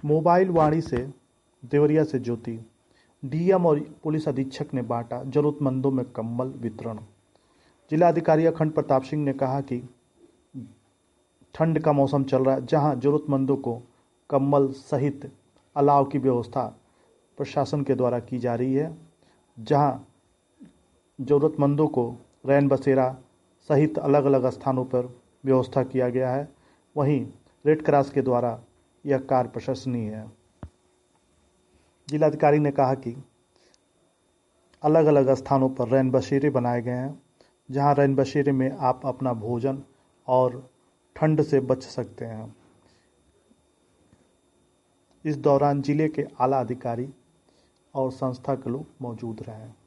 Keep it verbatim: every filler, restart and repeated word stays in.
Mobile वाणी से देवरिया से ज्योति। DM और पुलिस अधीक्षक ने बांटा जरूरतमंदों में कंबल वितरण। जिलाधिकारी अखंड प्रताप सिंह ने कहा कि ठंड का मौसम चल रहा है, जहां जरूरतमंदों को कंबल सहित अलाव की व्यवस्था प्रशासन के द्वारा की जा रही है। जहां जरूरतमंदों को रैन बसेरा सहित अलग अलग स्थानों पर व्यवस्था किया गया है। वहीं रेड क्रॉस के द्वारा यह कार्य प्रशंसनीय है। जिलाधिकारी ने कहा कि अलग अलग स्थानों पर रैन बसेरे बनाए गए हैं, जहां रैन बसेरे में आप अपना भोजन और ठंड से बच सकते हैं। इस दौरान जिले के आला अधिकारी और संस्था के लोग मौजूद रहे।